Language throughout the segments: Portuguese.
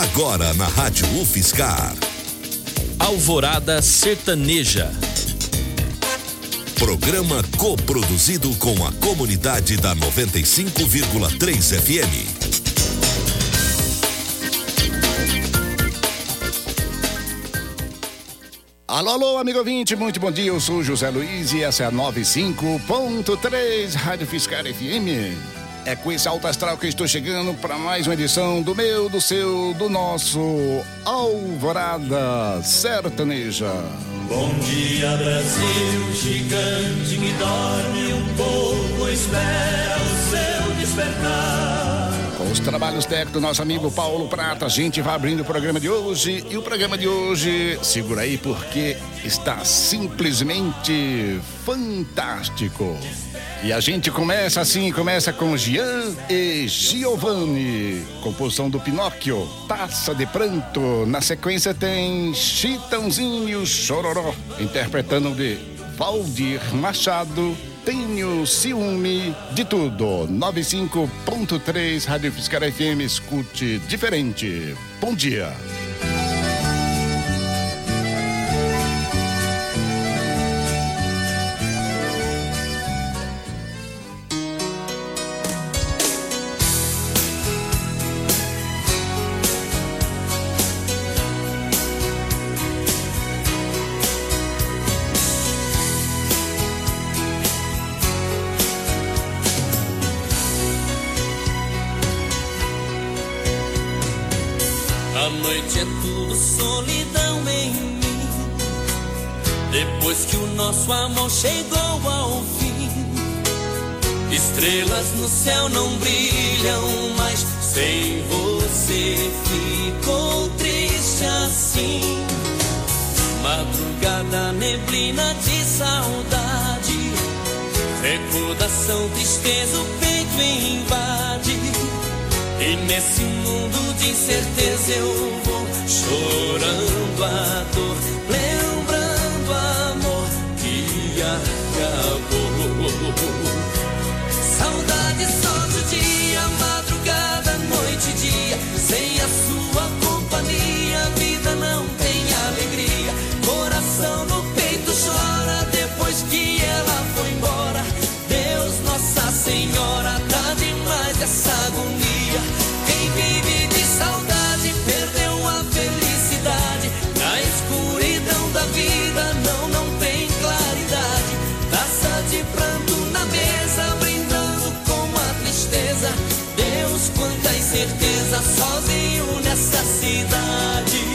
Agora na Rádio UFSCar. Alvorada Sertaneja. Programa coproduzido com a comunidade da 95,3 FM. Alô, alô, amigo ouvinte, muito bom dia, eu sou José Luiz e essa é a 95.3 Rádio UFSCar FM. É com esse alto astral que estou chegando para mais uma edição do meu, do seu, do nosso Alvorada Sertaneja. Bom dia, Brasil, gigante que dorme um pouco, espera o seu despertar. Com os trabalhos técnicos do nosso amigo Paulo Prata, a gente vai abrindo o programa de hoje. E o programa de hoje, segura aí porque está simplesmente fantástico. E a gente começa assim, começa com Gian e Giovanni, composição do Pinóquio, Taça de Pranto. Na sequência tem Chitãozinho Chororó, interpretando de Valdir Machado, Tenho Ciúme de Tudo. 95.3 Rádio UFSCar FM, escute diferente. Bom dia. A noite é tudo solidão em mim. Depois que o nosso amor chegou ao fim, estrelas no céu não brilham mais. Sem você ficou triste assim. Madrugada, neblina de saudade, recordação, tristeza, o peito invade. E nesse mundo de incerteza eu vou chorando a dor, lembrando o amor que acabou. Saudade só do dia, madrugada, noite e dia. Sem a sua companhia, a vida não tem alegria. Coração no peito chora depois que ela foi embora. Deus, Nossa Senhora, tá demais essa agonia. Quem vive de saudade perdeu a felicidade. Na escuridão da vida não tem claridade. Taça de pranto na mesa, brindando com a tristeza. Deus, quanta incerteza, sozinho nessa cidade.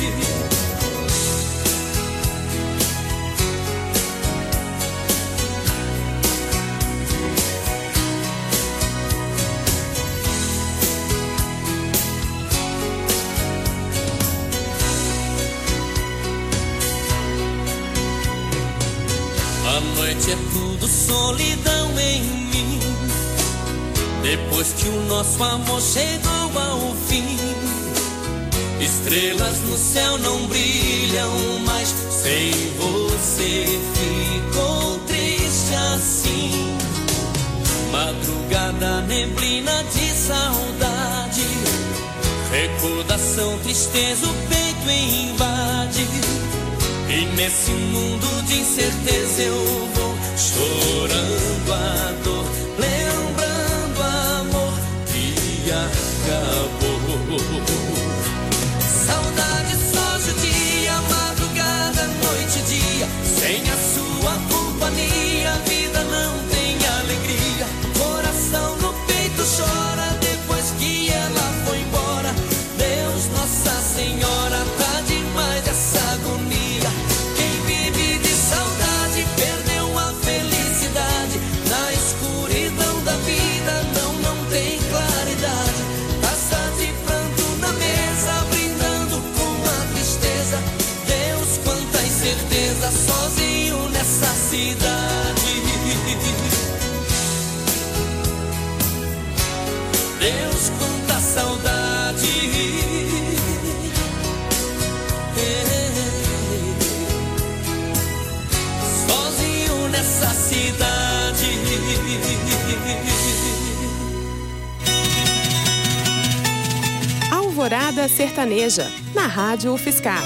A noite é tudo solidão em mim. Depois que o nosso amor chegou ao fim, estrelas no céu não brilham mais. Sem você ficou triste assim. Madrugada, neblina de saudade, recordação, tristeza, o peito invade. E nesse mundo de incerteza eu vou chorando a dor, lembrando o amor que acabou. Saudade só judia, madrugada, noite e dia. Sem a sua companhia, a vida não tem alegria. Coração no peito chora depois que ela foi embora. Deus, Nossa Senhora, tá demais essa agonia. Perdeu a felicidade. Na escuridão da vida não tem claridade. Taça de pranto na mesa, brindando com a tristeza. Deus, quanta incerteza, sozinho nessa cidade. Deus, quanta saudade. Nessa cidade. Alvorada Sertaneja, na Rádio UFSCar.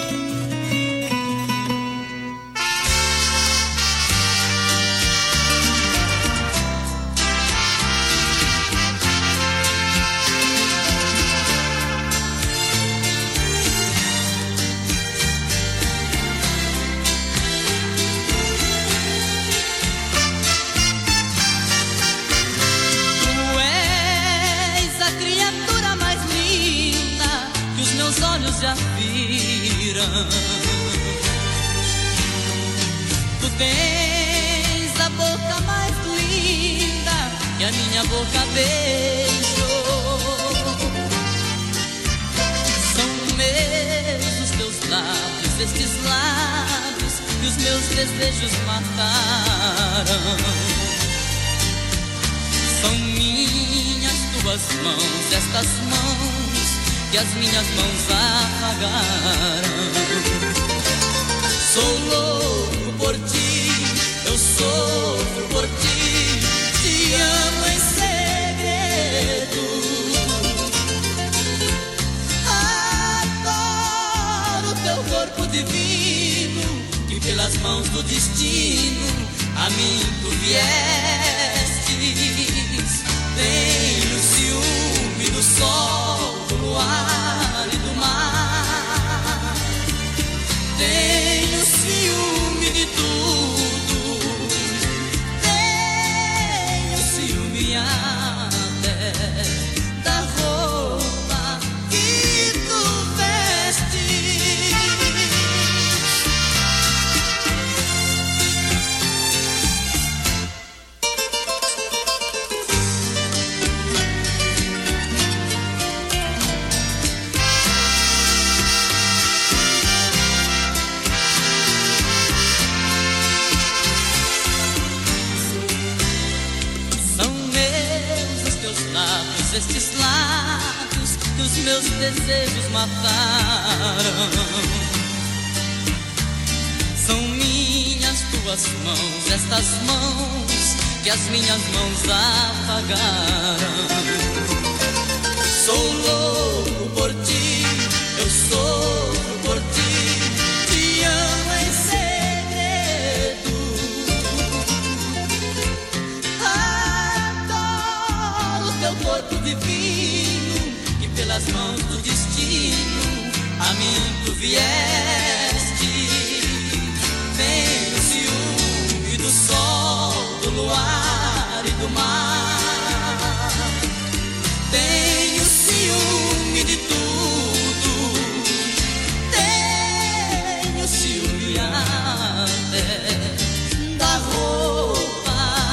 Já viram. Tu tens a boca mais linda que a minha boca beijou. São meus os teus lábios, estes lábios que os meus desejos mataram. São minhas tuas mãos, estas mãos que as minhas mãos apagaram. Sou louco por ti, eu sofro por ti, te amo em segredo. Adoro teu corpo divino, que pelas mãos do destino a mim tu viestes. Tenho ciúme do sol, do luar e do mar. Tenho ciúme de tudo. Tenho ciúme até da roupa que tu vestes. Estes lábios que os meus desejos mataram. São minhas tuas mãos, estas mãos que as minhas mãos apagaram. Sou louco por ti, eu sofro por ti, te amo em segredo. Adoro teu corpo divino, que pelas mãos do destino a mim tu viestes. Tenho ciúme do sol, do luar e do mar. Tenho ciúme de tudo. Tenho ciúme até da roupa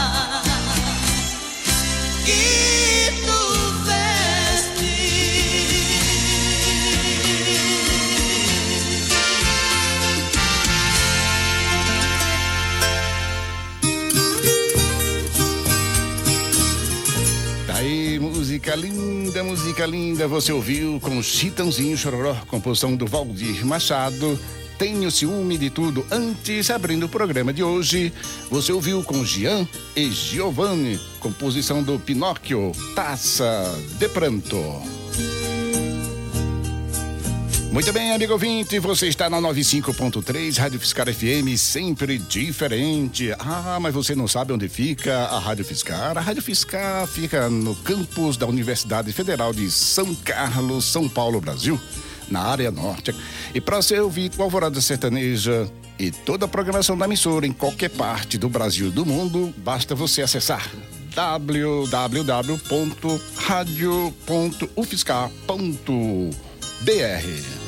que tu vestes. Daí, música linda, você ouviu com Chitãozinho Chororó, composição do Valdir Machado. Tenho ciúme de tudo. Antes, abrindo o programa de hoje, você ouviu com Gian e Giovanni, composição do Pinóquio, Taça de Pranto. Muito bem, amigo ouvinte, você está na 95.3, Rádio UFSCar FM, sempre diferente. Ah, mas você não sabe onde fica a Rádio UFSCar? A Rádio UFSCar fica no campus da Universidade Federal de São Carlos, São Paulo, Brasil, na área norte. E para você ouvir o Alvorada Sertaneja e toda a programação da emissora em qualquer parte do Brasil e do mundo, basta você acessar www.radio.ufscar.br.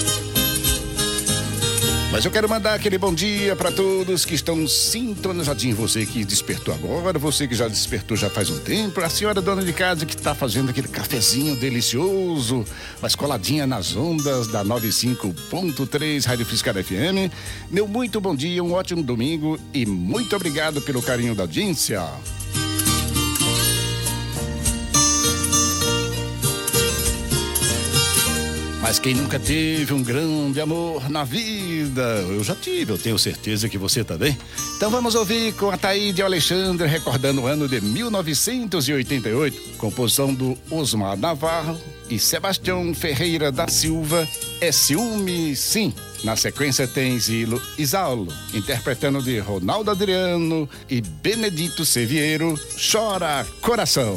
Mas eu quero mandar aquele bom dia para todos que estão sintonizadinhos. Você que despertou agora, você que já despertou já faz um tempo, a senhora dona de casa que está fazendo aquele cafezinho delicioso, mas coladinha nas ondas da 95.3 Rádio UFSCar FM. Meu muito bom dia, um ótimo domingo e muito obrigado pelo carinho da audiência. Mas quem nunca teve um grande amor na vida? Eu já tive, eu tenho certeza que você também. Então vamos ouvir com a Taíde Alexandre, recordando o ano de 1988, composição do Osmar Navarro e Sebastião Ferreira da Silva, É Ciúme Sim. Na sequência tem Zilo e Saulo, interpretando de Ronaldo Adriano e Benedito Seviero, Chora Coração.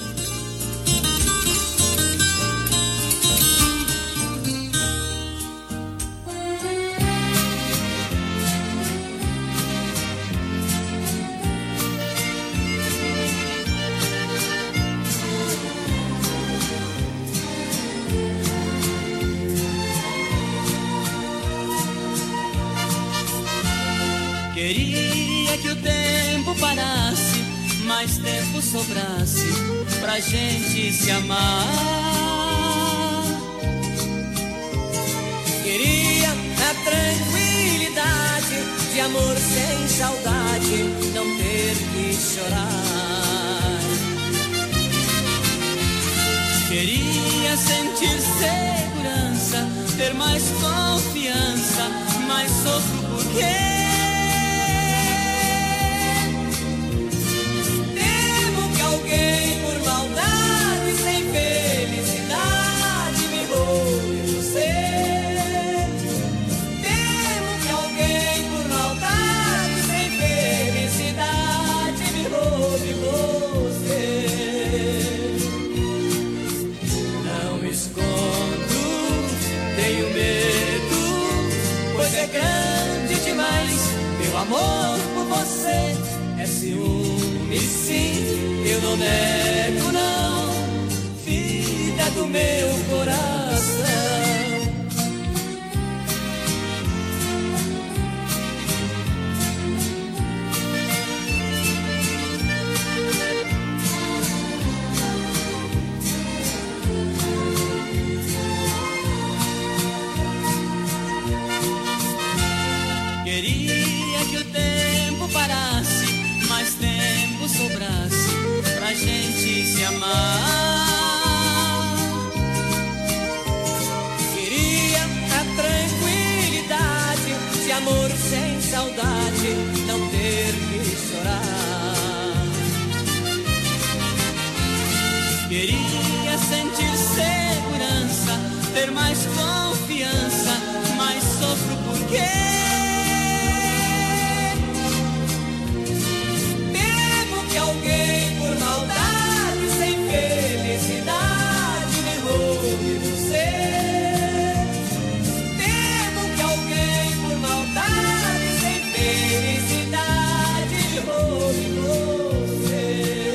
Queria que o tempo parasse, mais tempo sobrasse pra gente se amar. Queria a tranquilidade de amor sem saudade, não ter que chorar. Queria sentir segurança, ter mais confiança, mas sofro porque alguém por maldade, sem felicidade, me roube você. Temo que alguém por maldade, sem felicidade, me roube você. Não escondo, tenho medo, pois é grande demais. Meu amor por você é ciúme, sim. Eu não nego, não, vida do meu coração. Queria que o tempo parasse, mais tempo sobrasse pra gente se amar. Queria a tranquilidade de amor sem saudade, não ter que chorar. Queria sentir segurança, ter mais confiança, mas sofro porque alguém por maldade, sem felicidade, me roube você. Temo que alguém por maldade, sem felicidade, me roube você.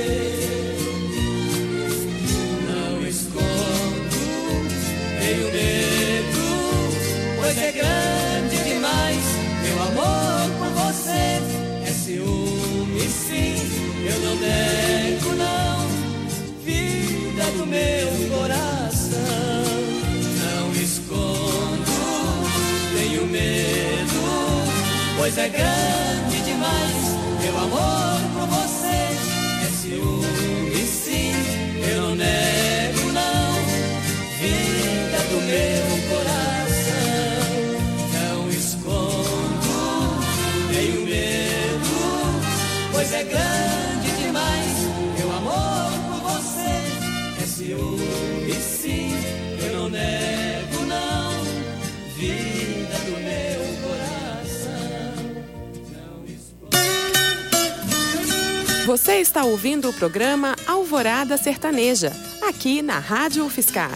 Não escondo, tenho medo, pois é grande demais. Meu amor por você é ciúme, sim. Eu não nego, não, vida do meu coração. Não escondo, tenho medo, pois é grande demais. Meu amor por você é ciúme, sim. Eu não nego, não, vida do meu coração. Não escondo, tenho medo, pois é grande demais. Meu amor por você é ciúme, sim. Eu não nego, não, vida do meu coração. Não escondo. Você está ouvindo o programa Alvorada Sertaneja, aqui na Rádio UFSCar.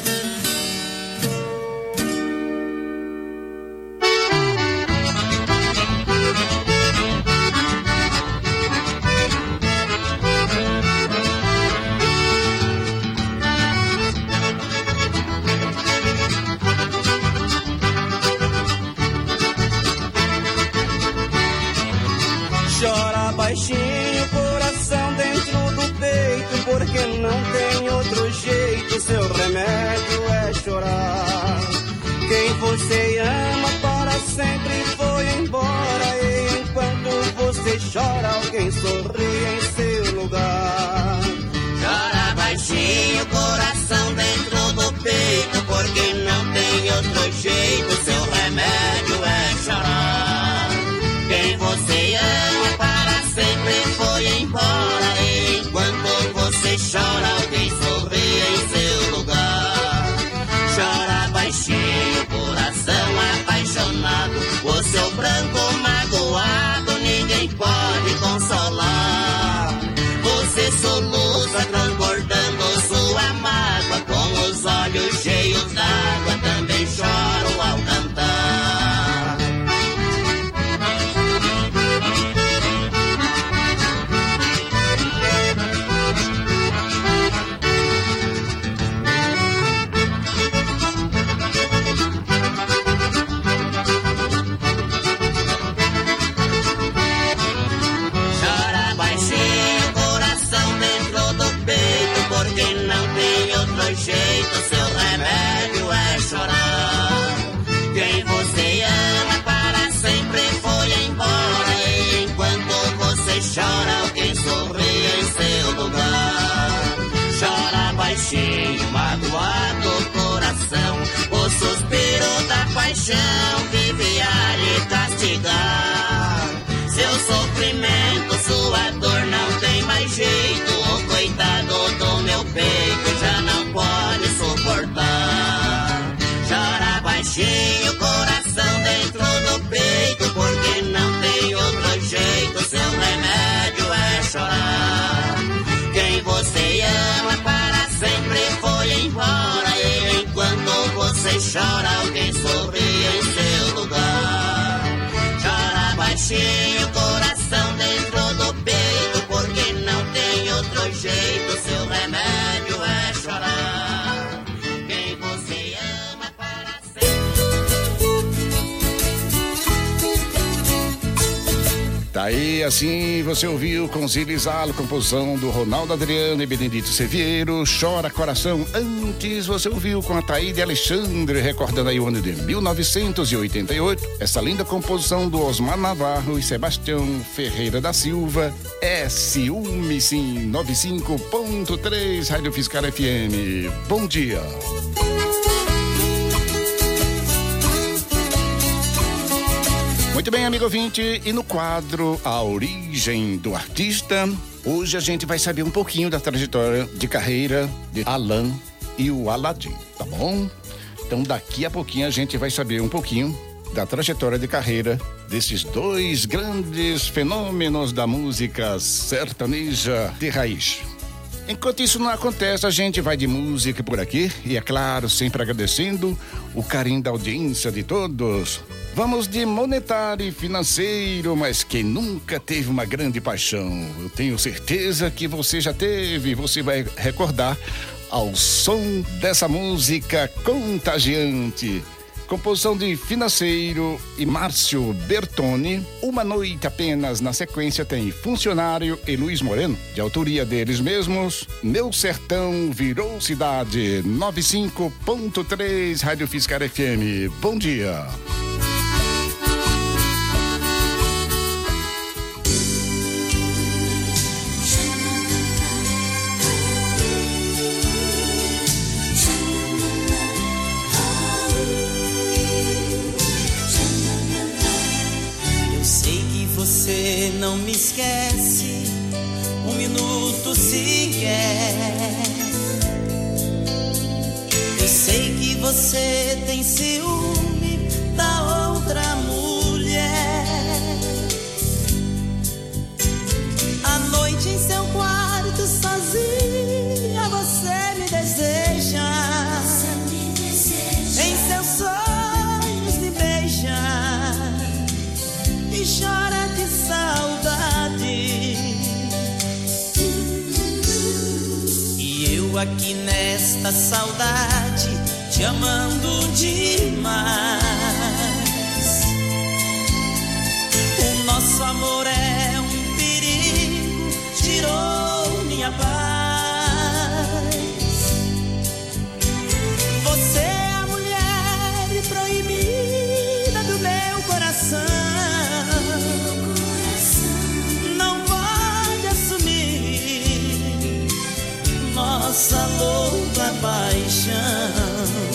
Baixinho, coração dentro do peito, porque não tem outro jeito, seu remédio é chorar. Quem você ama para sempre foi embora, e enquanto você chora, alguém sorri em seu lugar. Chora baixinho, coração dentro do peito, porque não paixão vive a lhe castigar. Seu sofrimento, sua dor não tem mais jeito. O coitado do meu peito já não pode suportar. Chora baixinho, coração dentro do peito, porque não tem outro jeito. Seu remédio é chorar. Quem você ama para sempre foi embora. E enquanto você chora, alguém sorri em seu lugar. Chora baixinho, coração dentro do peito, porque não tem outro jeito. Seu remédio é chorar. Quem você ama para sempre. Tá aí, assim você ouviu com Zilizalo, composição do Ronaldo Adriano e Benedito Seviero, Chora Coração. Antes você ouviu com a Taíde Alexandre, recordando aí o ano de 1988, essa linda composição do Osmar Navarro e Sebastião Ferreira da Silva, É Ciúme Sim, 95.3 Rádio Fiscal FM. Bom dia. Muito bem, amigo ouvinte, e no quadro A Origem do Artista, hoje a gente vai saber um pouquinho da trajetória de carreira de Alan e o Aladim, tá bom? Então daqui a pouquinho a gente vai saber um pouquinho da trajetória de carreira desses dois grandes fenômenos da música sertaneja de raiz. Enquanto isso não acontece, a gente vai de música por aqui e, é claro, sempre agradecendo o carinho da audiência de todos. Vamos de monetário e financeiro, mas quem nunca teve uma grande paixão? Eu tenho certeza que você já teve, você vai recordar ao som dessa música contagiante. Composição de Financeiro e Márcio Bertoni. Uma Noite Apenas, na sequência tem Funcionário e Luiz Moreno, de autoria deles mesmos. Meu Sertão Virou Cidade, 95.3 Rádio Fiscal FM. Bom dia. Você não me esquece um minuto sequer. Eu sei que você tem ciúme da outra mulher. À noite em seu quarto sozinha você me deseja. Em seus sonhos me beija e chora de saudade. E eu aqui nesta saudade, te amando demais. O nosso amor é um perigo, tirou minha paz. Você é a mulher proibida do meu coração. Nossa louca paixão.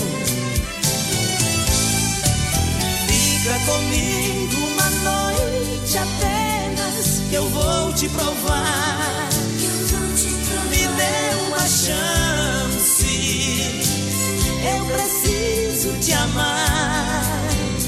Fica comigo uma noite apenas, que eu vou te provar. Me dê uma chance, eu preciso te amar.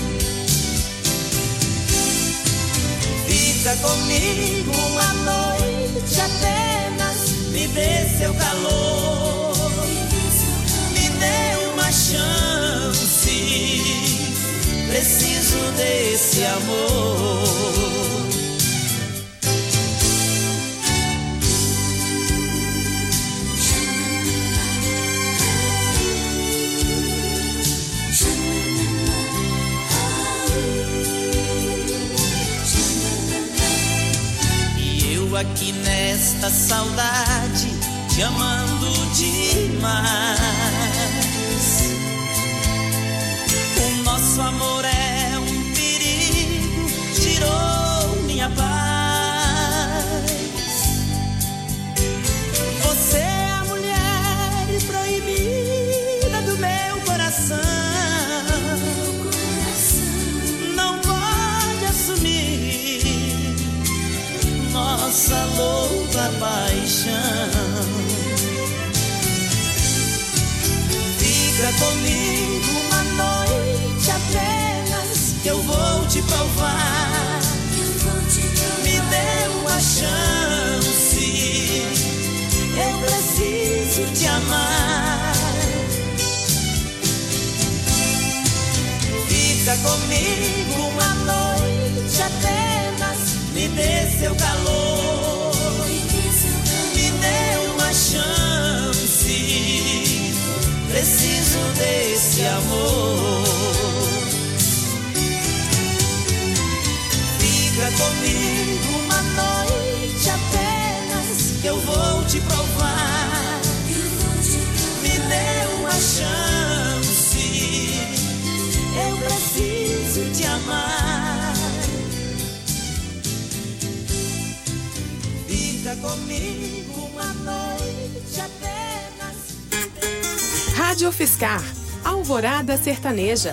Fica comigo uma noite apenas, me dê seu calor, me dê uma chance, preciso desse amor. E eu aqui nesta saudade, te amando demais. O nosso amor é um perigo, tirou minha paz. Você é a mulher proibida do meu coração. Fica comigo uma noite apenas, que eu vou te provar. Me dê uma chance, eu preciso te amar. Fica comigo uma noite apenas, me dê seu calor, me dê uma chance, preciso desse amor. Fica comigo uma noite apenas, que eu vou te provar. Me dê uma chance, eu preciso te amar. Fica comigo uma noite apenas. Rádio Fiscar, Alvorada Sertaneja.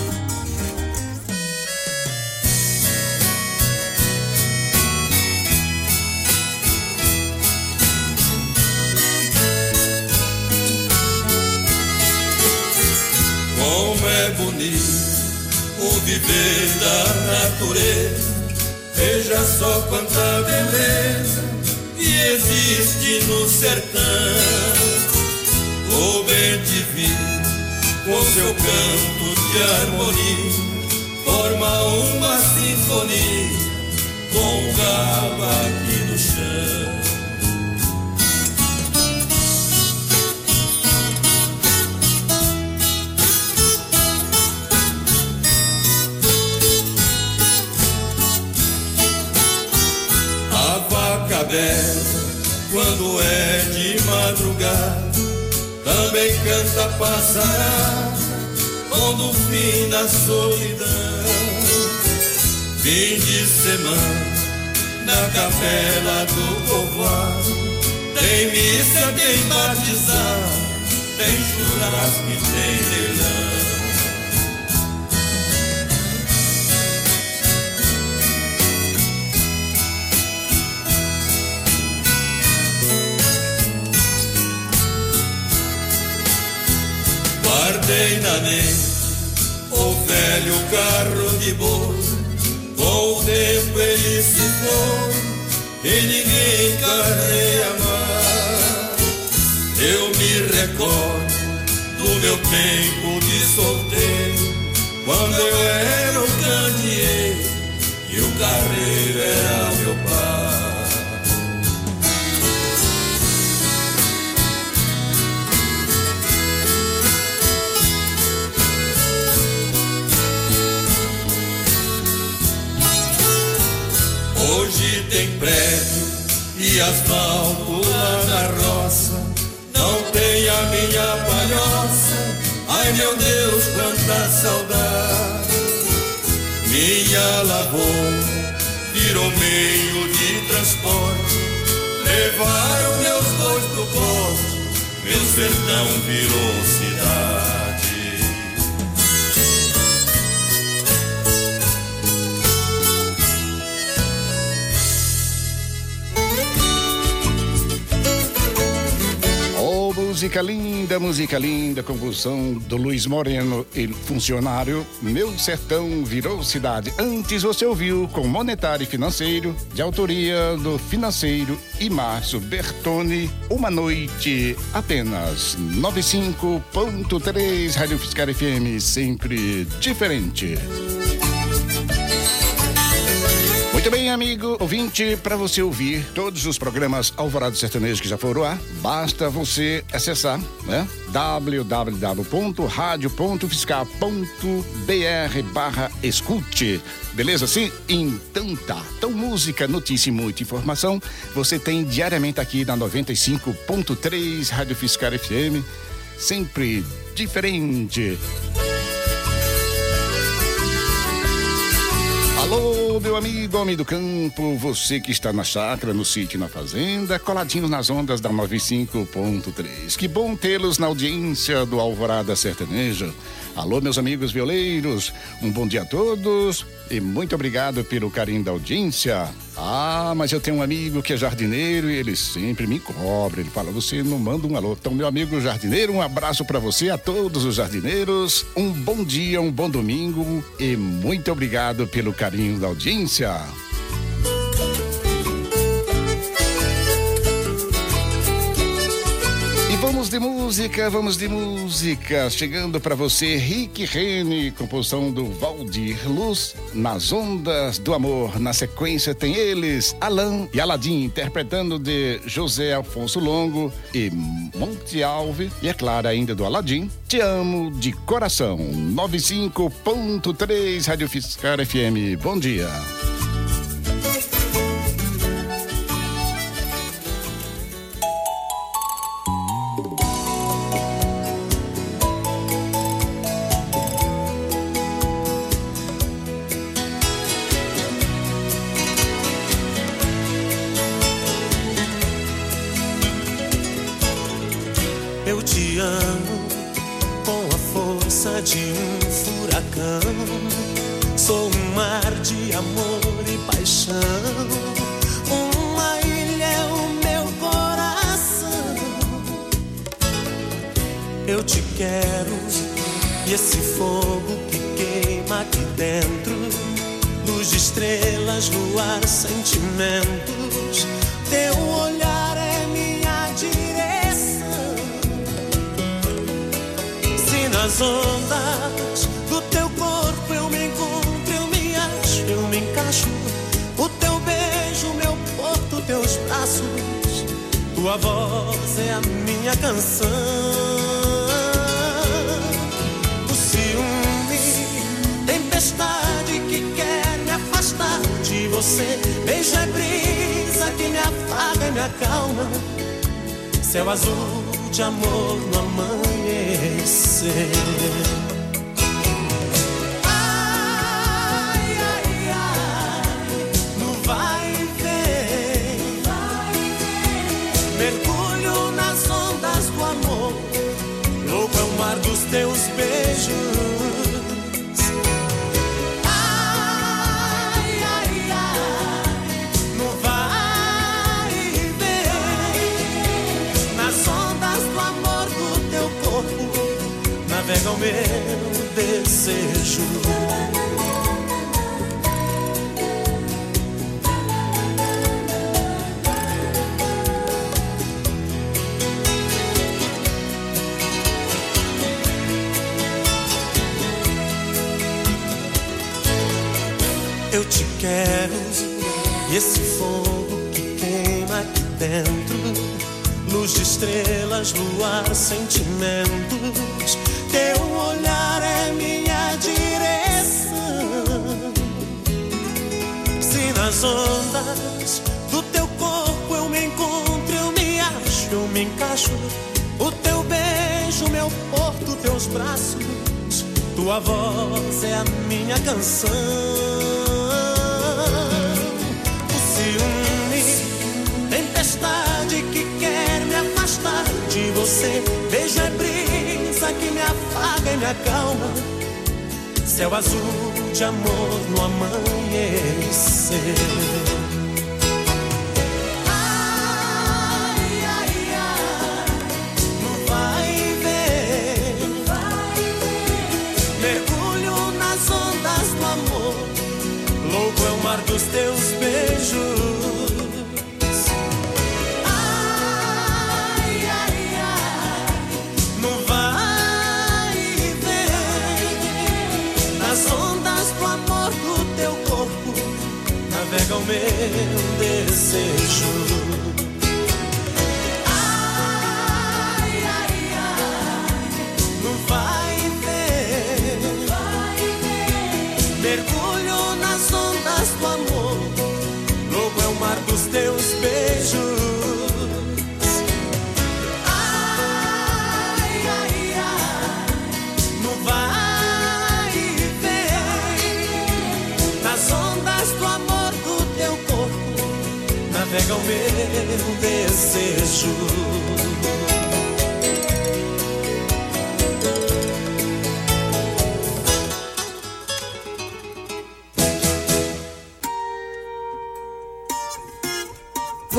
Como é bonito o viver da natureza, veja só quanta beleza que existe no sertão. O bem divino, com seu canto de harmonia, forma uma sinfonia com o galo aqui no chão. Quando é de madrugada, também canta passarada, pondo fim na solidão. Fim de semana, na capela do povoado, tem missa, tem batizado, tem churrasco e tem leilão. Guardei na mente o velho carro de boi, com o tempo ele se foi e ninguém carreia mais. Eu me recordo do meu tempo de solteiro, quando eu era o candeeiro e o carreiro era meu pai. Hoje tem prédio e asfalto lá na roça, não tem a minha palhoça, ai meu Deus, quanta saudade. Minha lavoura virou meio de transporte, levaram meus bois pro poste, meu sertão virou cidade. Música linda, composição do Luiz Moreno e Funcionário. Meu Sertão Virou Cidade. Antes você ouviu com Monetário e Financeiro, de autoria do financeiro e Márcio Bertoni, Uma Noite Apenas. 95.3 Rádio Fiscar FM, sempre diferente. Muito bem, amigo ouvinte, para você ouvir todos os programas Alvorada Sertanejo que já foram ao ar, basta você acessar, né? www.radio.fiscar.br/escute. Beleza assim? Então tá. Então, música, notícia e muita informação você tem diariamente aqui na 95.3 Rádio Fiscar FM, sempre diferente. Alô, meu amigo, homem do campo, você que está na chácara, no sítio, na fazenda, coladinho nas ondas da 95.3. Que bom tê-los na audiência do Alvorada Sertaneja. Alô, meus amigos violeiros, um bom dia a todos e muito obrigado pelo carinho da audiência. Mas eu tenho um amigo que é jardineiro e ele sempre me cobra. Ele fala, você não manda um alô. Então, meu amigo jardineiro, um abraço para você, a todos os jardineiros. Um bom dia, um bom domingo e muito obrigado pelo carinho da audiência. Vamos de música. Chegando para você, Rick Rene, composição do Valdir Luz, Nas Ondas do Amor. Na sequência tem eles, Alan e Aladim, interpretando de José Afonso Longo e Monte Alve. E é claro, ainda do Aladim, Te Amo de Coração. 95.3 Rádio Fiscar FM. Bom dia. Eu te amo com a força de um furacão. Sou um mar de amor e paixão. Uma ilha é o meu coração. Eu te quero e esse fogo que queima aqui dentro, luz de estrelas, luar, sentimentos. Teu olhar é minha direção. Nas ondas do teu corpo eu me encontro, eu me acho, eu me encaixo. O teu beijo, meu porto, teus braços. Tua voz é a minha canção. O ciúme, tempestade que quer me afastar de você. Beijo é brisa que me afaga e me acalma. Céu azul de amor no amanhecer. Ai, ai, ai, no vai e vem, mergulho nas ondas do amor. Louco é o mar dos teus beijos. Navega o meu desejo. Eu te quero e esse fogo que queima aqui dentro, luz de estrelas, luar, sentimentos. Teu olhar é minha direção. Se nas ondas do teu corpo eu me encontro, eu me acho, eu me encaixo. O teu beijo, meu porto, teus braços. Tua voz é a minha canção. O ciúme, tempestade que quer me afastar de você. Beijo é brisa que me afaga e me acalma. Céu azul de amor no amanhecer. Ai, ai, ai, no vai e vem, mergulho nas ondas do amor. Louco é o mar dos teus beijos. Navega o meu desejo. Ai, ai, ai, no vai e vem, mergulho nas ondas do amor. Louco é o mar dos teus beijos. Ai, ai, ai, no vai e vem, nas ondas do amor. Navega o meu desejo.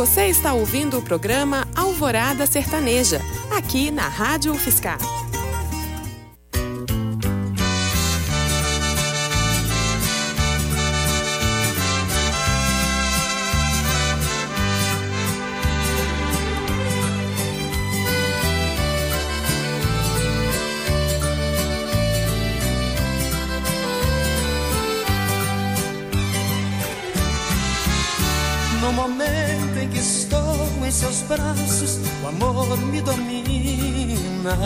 Você está ouvindo o programa Alvorada Sertaneja, aqui na Rádio UFSCar. No momento em que estou em seus braços, o amor me domina.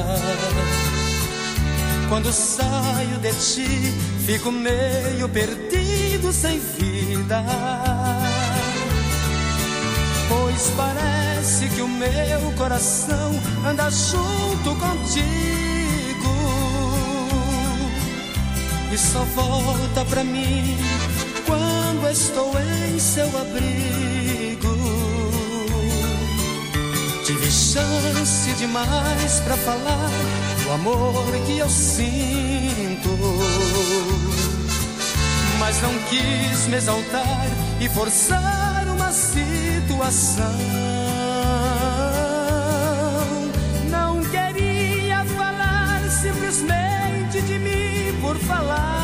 Quando saio de ti, fico meio perdido, sem vida. Pois parece que o meu coração anda junto contigo e só volta pra mim quando estou em seu abrigo. Tive chance demais pra falar do amor que eu sinto, mas não quis me exaltar e forçar uma situação. Não queria falar simplesmente de mim por falar.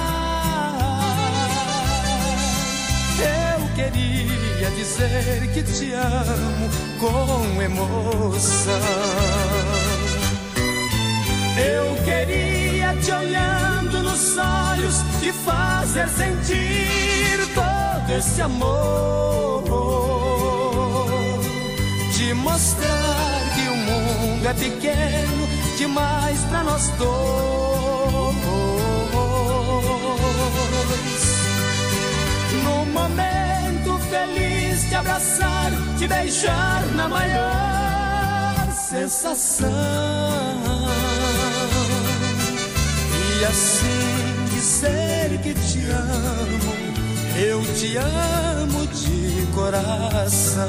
Eu queria dizer que te amo com emoção. Eu queria te olhando nos olhos te fazer sentir todo esse amor, te mostrar que o mundo é pequeno demais pra nós dois. No momento feliz, te abraçar, te beijar na maior sensação, e assim dizer que te amo, eu te amo de coração.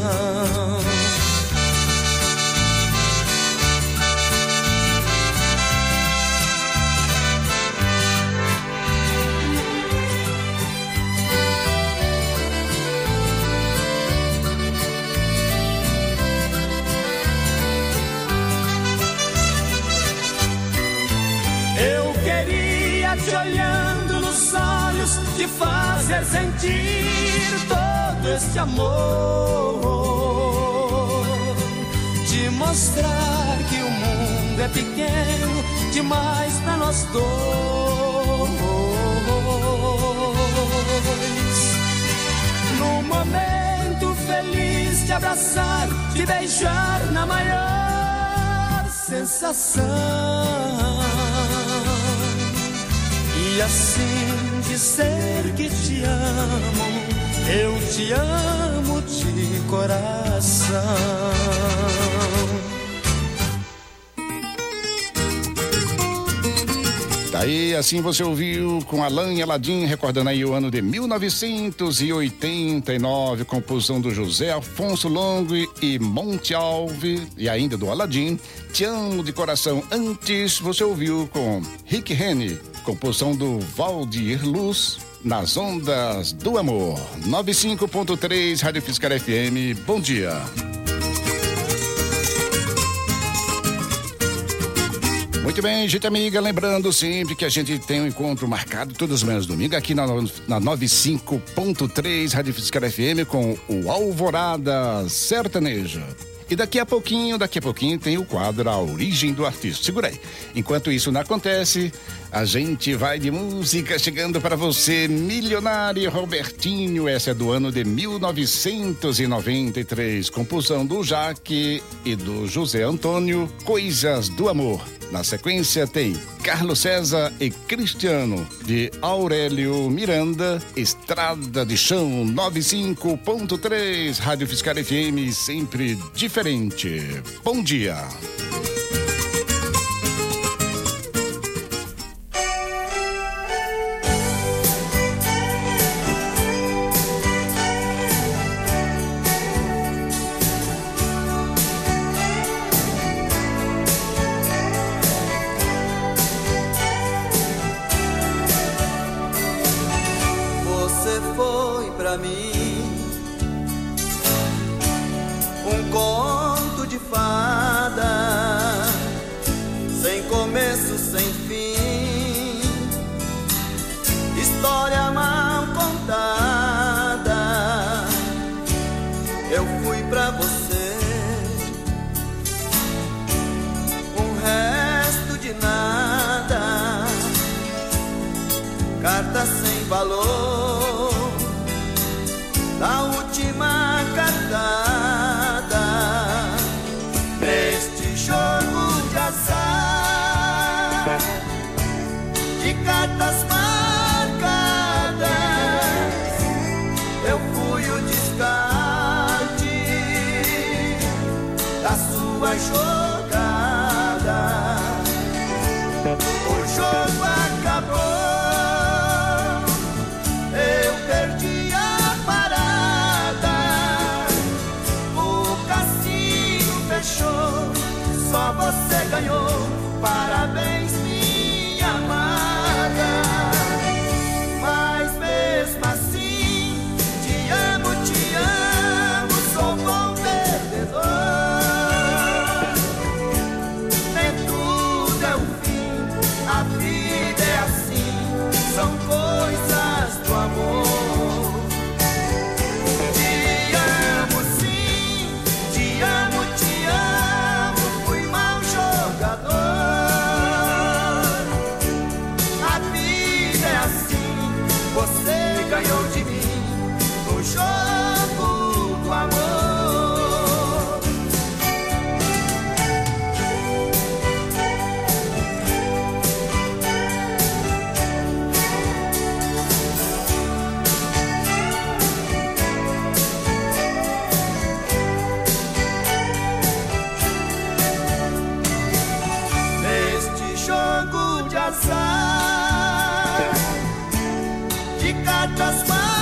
Te olhando nos olhos, te fazer sentir todo este amor, te mostrar que o mundo é pequeno demais pra nós dois. No momento feliz, te abraçar, te beijar na maior sensação, e assim dizer que te amo, eu te amo de coração. Daí, assim você ouviu com Alain e Aladim, recordando aí o ano de 1989, composição do José Afonso Longo e Monte Alves, e ainda do Aladim, Te Amo de Coração. Antes você ouviu com Rick Rennie, composição do Valdir Luz, Nas Ondas do Amor. 95.3 Rádio UFSCar FM, bom dia. Muito bem, gente amiga, lembrando sempre que a gente tem um encontro marcado todos os meses domingo aqui na 95.3 Rádio UFSCar FM com o Alvorada Sertaneja. E daqui a pouquinho tem o quadro A Origem do Artista. Segura aí. Enquanto isso não acontece, a gente vai de música chegando para você. Milionário Robertinho, essa é do ano de 1993. Composição do Jaque e do José Antônio, Coisas do Amor. Na sequência tem Carlos César e Cristiano, de Aurélio Miranda, Estrada de Chão. 95.3 Rádio UFSCar FM, sempre diferente. Bom dia. recomeço sem fim, história mal contada. Eu fui pra você um resto de nada, carta sem valor da última cartada. Neste jogo de azar, de cartas marcadas, eu fui o descarte da sua jogada. O jogo acabou, eu perdi a parada, o cassino fechou, só você ganhou. Parabéns, minha amada. Mas mesmo assim, te amo, sou bom perdedor. Nem tudo é o fim, a vida é assim, são coisas do amor. Te amo sim, te amo, fui mau jogador. A vida é assim, você ganhou de mim no jogo do amor. Neste jogo de azar, de cartas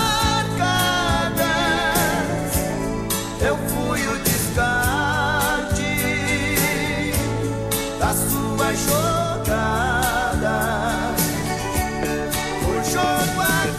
marcadas, eu fui o descarte da sua jogada. O jogo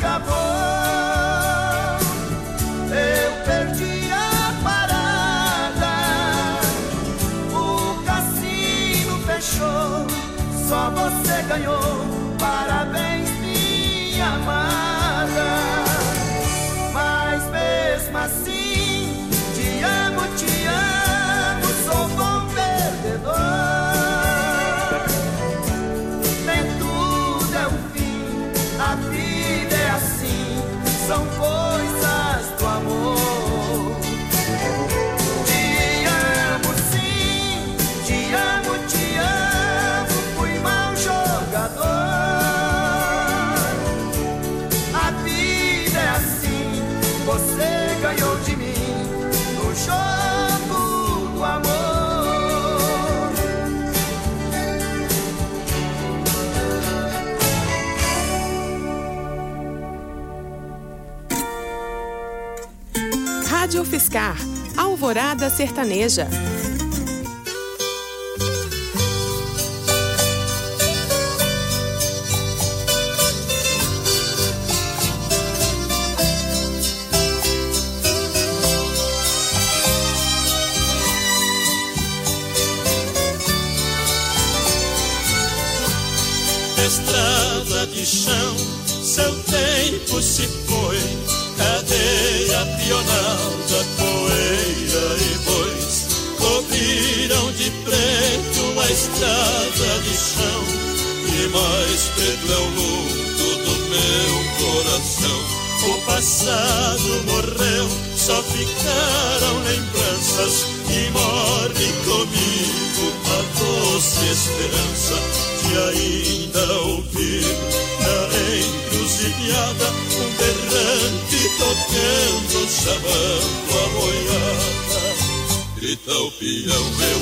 acabou, eu perdi a parada, o cassino fechou, só você ganhou. Parabéns, minha amada. Mas mesmo assim, te amo, sou bom perdedor. Nem tudo é o fim, a vida é assim, são coisas do amor. Te amo sim, te amo, fui mau jogador. A vida é assim, você ganhou de mim no jogo do amor. Rádio Fiscar, Alvorada Sertaneja. Estrada de chão, seu tempo se foi, cadeia pionada, poeira e bois cobriram de preto a estrada de chão, e mais preto é o luto do meu coração. O passado morreu, só ficaram lembranças, e morre comigo a doce esperança de ainda ouvir na encruzilhada um berrante tocando, chamando a boiada. Grita o peão, eu,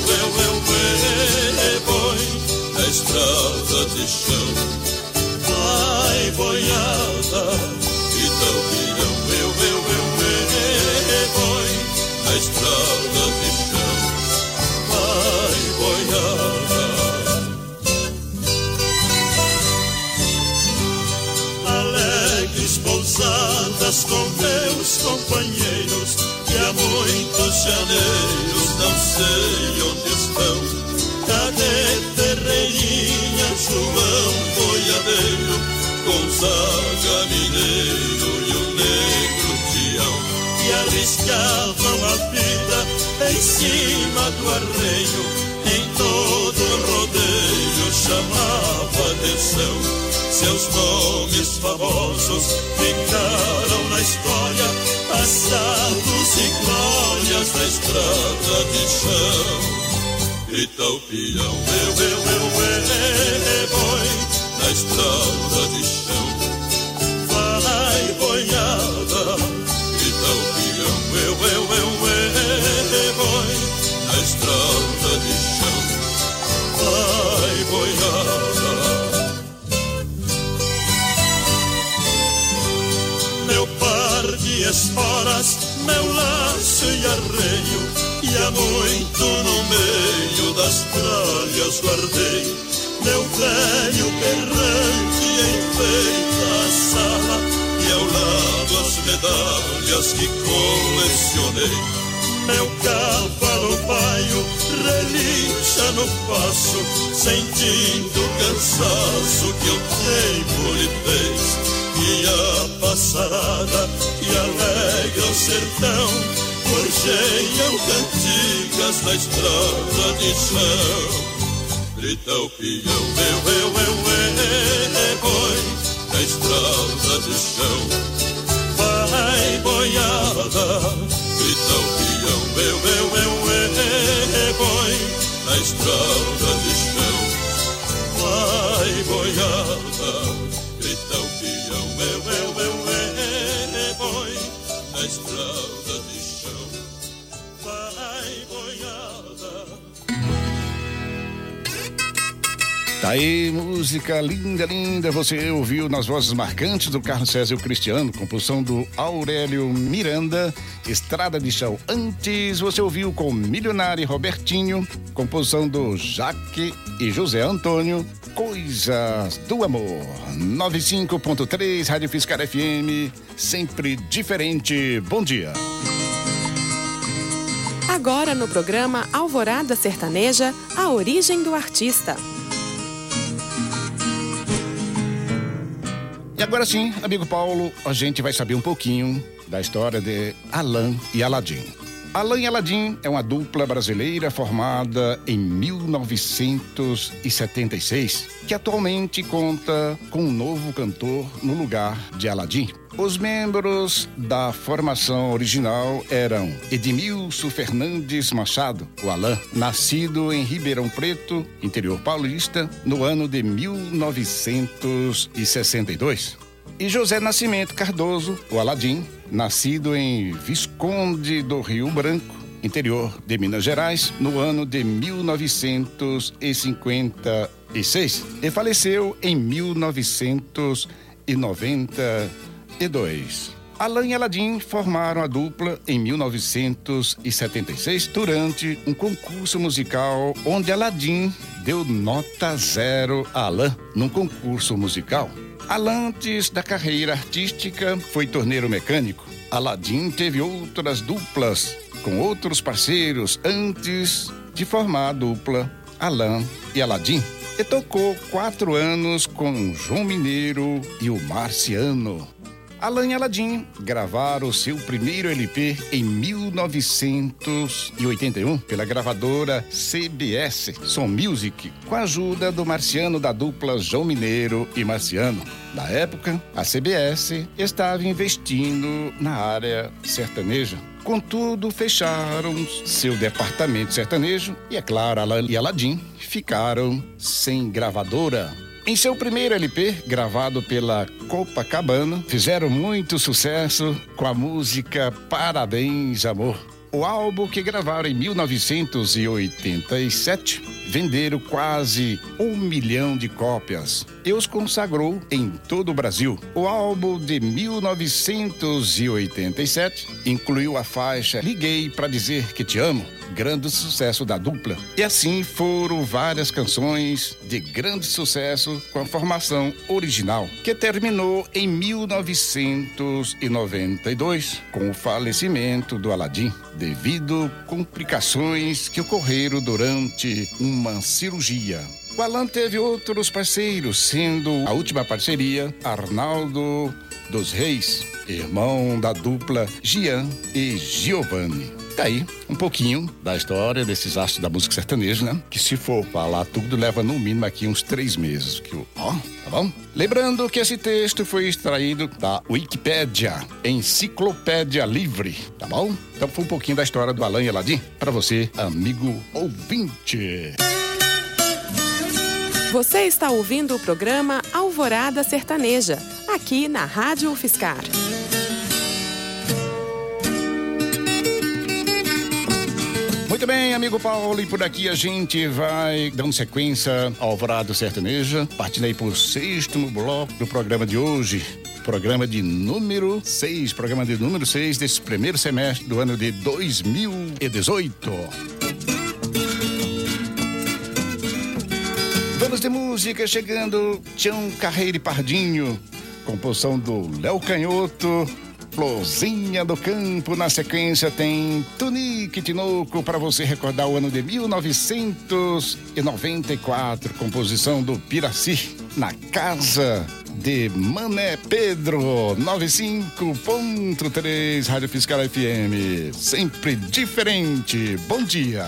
boi, na estrada de chão. Vai, boiada, grita o peão, eu, boi, na estrada de chão. Vai, boiada. Alegres pousadas com meus companheiros, que há muitos janeiros não sei onde estão. Cadê terreirinho Gonzaga Mineiro e o Negro Tião, que arriscavam a vida em cima do arreio, em todo rodeio chamava atenção. Seus nomes famosos ficaram na história, passados e glórias da estrada de chão. Grita o peão, boi, na estrada de chão. Vai, boiada, grita o peão, boi, na estrada de chão. Vai, boiada. Meu par de esporas, meu laço e arreio, e há muito no meio das tralhas guardei. Meu velho berrante enfeita a sala, e ao lado as medalhas que colecionei. Meu cavalo paio relincha no passo, sentindo o cansaço que o tempo lhe fez. E a passarada que alegra o sertão forjeiam cantigas na estrada de chão. Grita o peão, boi, na estrada de chão. Vai, boiada, grita o peão, boi, na estrada de chão. Vai, boiada, grita o peão, boi, na estrada de chão. Vai, boiada. Tá aí, música linda, linda. Você ouviu nas vozes marcantes do Carlos César e o Cristiano, composição do Aurélio Miranda, Estrada de Chão. Antes, você ouviu com Milionário e Robertinho, composição do Jaque e José Antônio, Coisas do Amor. 95.3, Rádio Fiscar FM, sempre diferente. Bom dia. Agora no programa Alvorada Sertaneja, a origem do artista. E agora sim, amigo Paulo, a gente vai saber um pouquinho da história de Alain e Aladim. Alain e Aladim é uma dupla brasileira formada em 1976, que atualmente conta com um novo cantor no lugar de Aladim. Os membros da formação original eram Edmilson Fernandes Machado, o Alain, nascido em Ribeirão Preto, interior paulista, no ano de 1962. E José Nascimento Cardoso, o Aladim, nascido em Visconde do Rio Branco, interior de Minas Gerais, no ano de 1956, e faleceu em 1992. Alain e Aladim formaram a dupla em 1976 durante um concurso musical onde Aladim deu nota 0 a Alain num concurso musical. Alain, antes da carreira artística, foi torneiro mecânico. Aladim teve outras duplas com outros parceiros antes de formar a dupla Alain e Aladim. E tocou 4 anos com João Mineiro e o Marciano. Alain e Aladim gravaram seu primeiro LP em 1981 pela gravadora CBS Som Music, com a ajuda do Marciano da dupla João Mineiro e Marciano. Na época, a CBS estava investindo na área sertaneja. Contudo, fecharam seu departamento sertanejo e, é claro, Alain e Aladim ficaram sem gravadora. Em seu primeiro LP, gravado pela Copacabana, fizeram muito sucesso com a música Parabéns, Amor. O álbum, que gravaram em 1987, venderam quase 1 milhão de cópias e os consagrou em todo o Brasil. O álbum de 1987 incluiu a faixa Liguei Pra Dizer Que Te Amo, grande sucesso da dupla. E assim foram várias canções de grande sucesso com a formação original, que terminou em 1992 com o falecimento do Aladim, devido a complicações que ocorreram durante uma cirurgia. O Alan teve outros parceiros, sendo a última parceria Arnaldo dos Reis, irmão da dupla Gian e Giovanni. Daí, um pouquinho da história desses astros da música sertaneja, né? Que se for falar tudo, leva no mínimo aqui uns 3 meses. Tá bom? Lembrando que esse texto foi extraído da Wikipédia, Enciclopédia Livre, tá bom? Então foi um pouquinho da história do Alan e Aladim para você, amigo ouvinte. Você está ouvindo o programa Alvorada Sertaneja, aqui na Rádio UFSCar. Muito bem, amigo Paulo, e por aqui a gente vai dando sequência ao Alvorada Sertaneja, partindo aí por 6º bloco do programa de hoje, programa de número 6 desse primeiro semestre do ano de 2018. Vamos de música chegando, Tião Carreiro e Pardinho, composição do Léo Canhoto, Florzinha do Campo. Na sequência tem Tunique Tinoco, para você recordar o ano de 1994, composição do Piraci, Na Casa de Mané Pedro, 95.3, Rádio UFSCar FM, sempre diferente. Bom dia.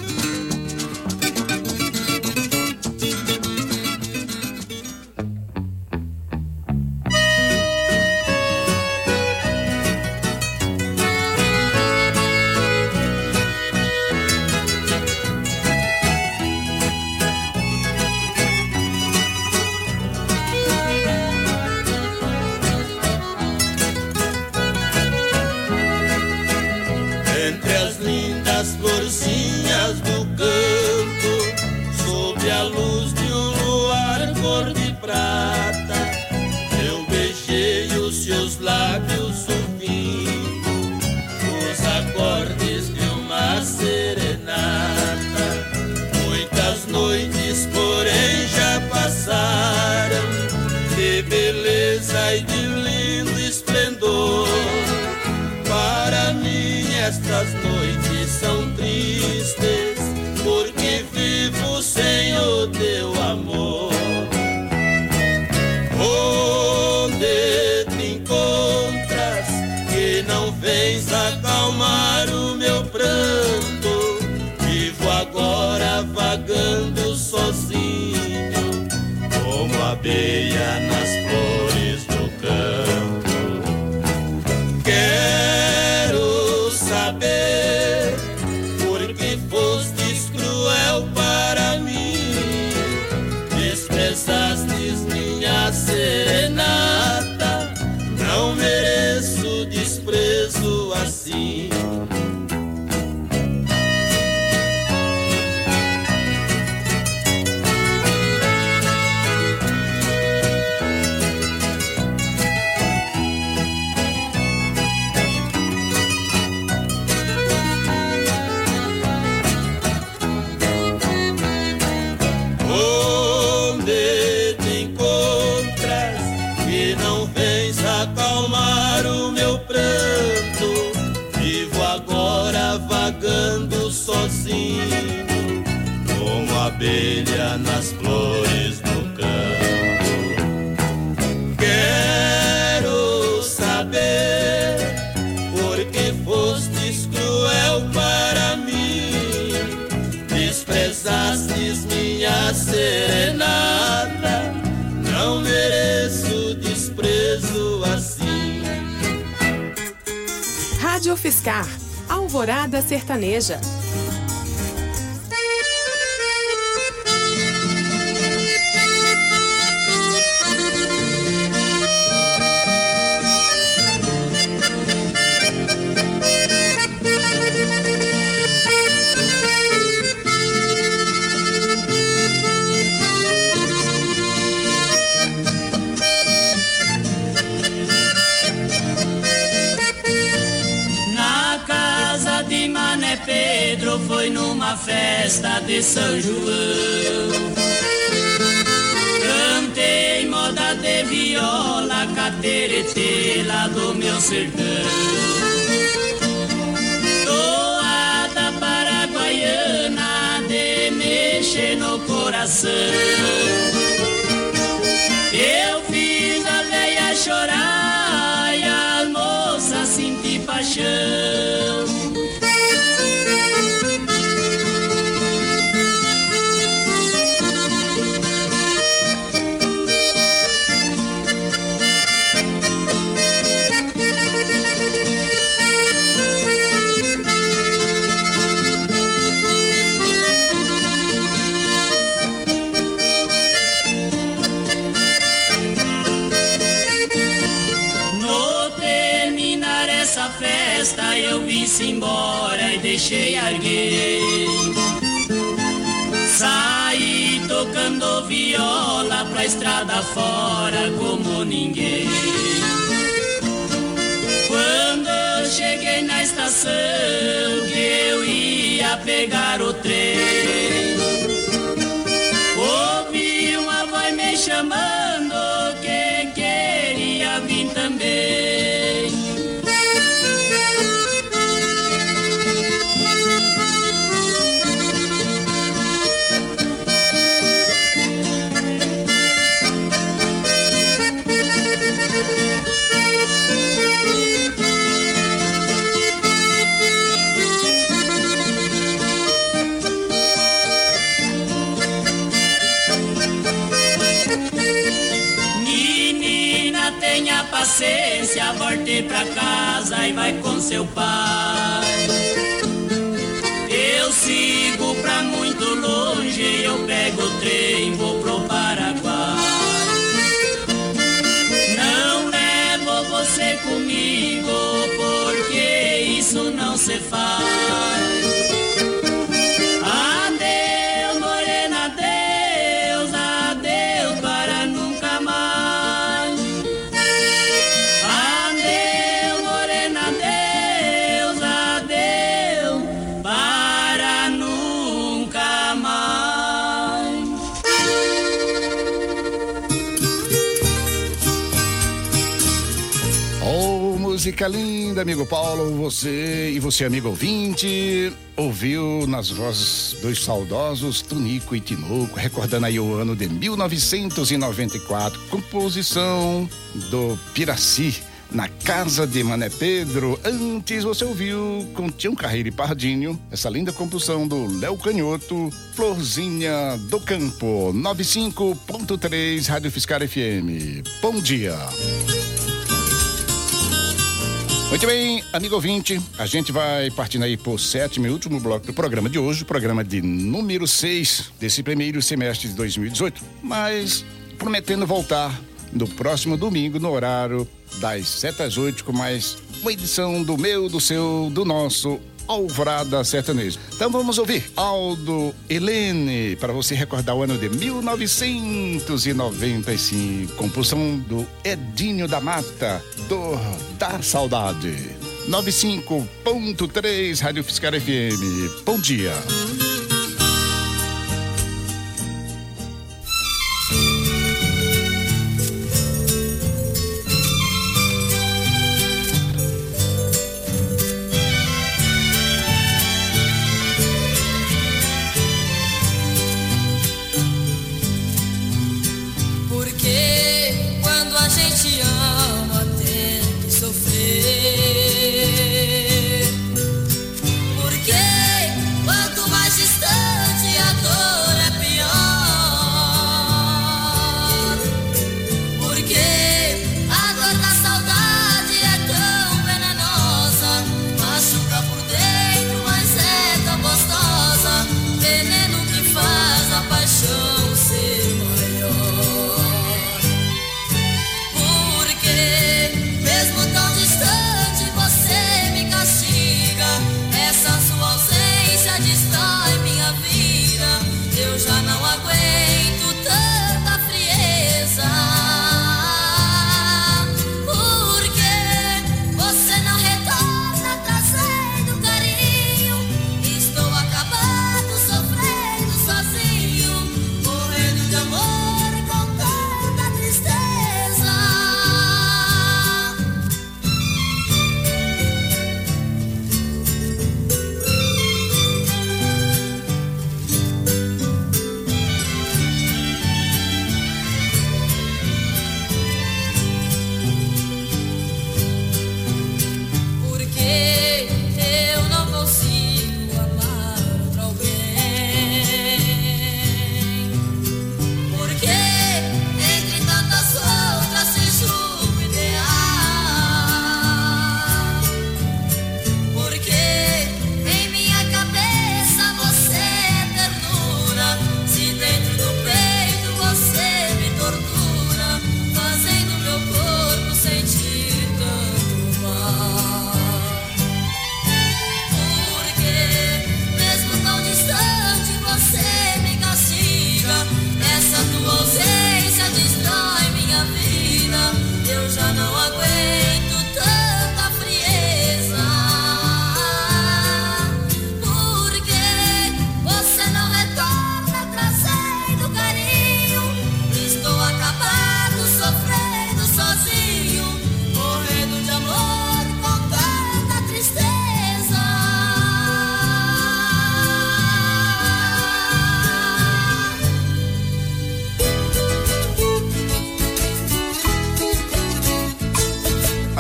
Entre as lindas florzinhas do campo, sob a luz de um luar cor de prata, eu beijei os seus lábios ouvindo os acordes de uma serenata. Muitas noites, porém, já passaram, de beleza e de lindo esplendor. Para mim estas noites são tristes, porque vivo sem o teu amor. Onde te encontras, que não vens acalmar o meu pranto? Vivo agora vagando sozinho, como abelha nas flores do campo. Quero saber por que fostes cruel para mim, desprezastes minha serenata, não mereço desprezo assim. Onde te encontras, que não vens acalmar o meu pranto? Vivo agora vagando sozinho, como abelha nas flores do campo. Quero saber por que fostes cruel para mim, desprezastes minha serenata, não mereço desprezo assim. Rádio UFSCar, Alvorada Sertaneja. Pedro foi numa festa de São João. Cantei moda de viola, cateretê lá do meu sertão. Toada paraguaiana de mexer no coração. coração. Eu fiz a velha chorar e a moça sentir paixão. Eu vim-se embora e deixei alguém. Saí tocando viola pra estrada fora como ninguém. Quando eu cheguei na estação que eu ia pegar o trem, ouvi uma voz me chamando, quem queria vir também. Paciência, volte pra casa e vai com seu pai. Eu sigo pra muito longe, eu pego o trem, vou pro Paraguai. Não levo você comigo, porque isso não se faz. Adeus, morena, adeus, adeus para nunca mais. Música linda, amigo Paulo. Você, amigo ouvinte, ouviu nas vozes dos saudosos Tunico e Tinoco, recordando aí o ano de 1994, composição do Piraci, na casa de Mané Pedro. Antes você ouviu com Tião Carreiro e Pardinho essa linda composição do Léo Canhoto, Florzinha do Campo, 95.3 Rádio Fiscar FM. Bom dia. Muito bem, amigo ouvinte, a gente vai partindo aí por 7º e último bloco do programa de hoje, programa de número 6 desse primeiro semestre de 2018, mas prometendo voltar no próximo domingo, no horário das 7 às 8, com mais uma edição do meu, do seu, do nosso Alvorada Sertaneja. Então vamos ouvir Aldo Helene, para você recordar o ano de 1995, composição do Edinho da Mata, Dor da Saudade. 95.3 Rádio Fiscar FM. Bom dia. Porque quanto mais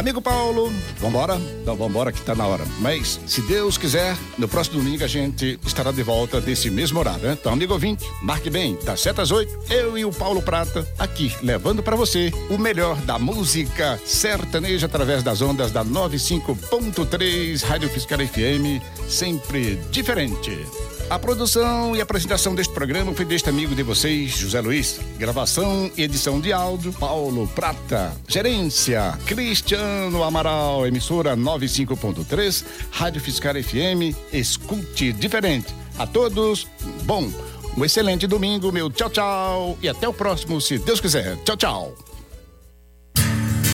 Amigo Paulo, vambora? Então vambora que tá na hora. Mas, se Deus quiser, no próximo domingo a gente estará de volta desse mesmo horário, né? Então, amigo ouvinte, marque bem, das 7 às 8, eu e o Paulo Prata, aqui, levando pra você o melhor da música sertaneja através das ondas da 95.3 Rádio Fiscal FM, sempre diferente. A produção e apresentação deste programa foi deste amigo de vocês, José Luiz. Gravação e edição de áudio, Paulo Prata. Gerência, Cristiano Amaral. Emissora 95.3, Rádio Fiscal FM. Escute diferente. A todos, bom, um excelente domingo, meu tchau, tchau. E até o próximo, se Deus quiser. Tchau, tchau.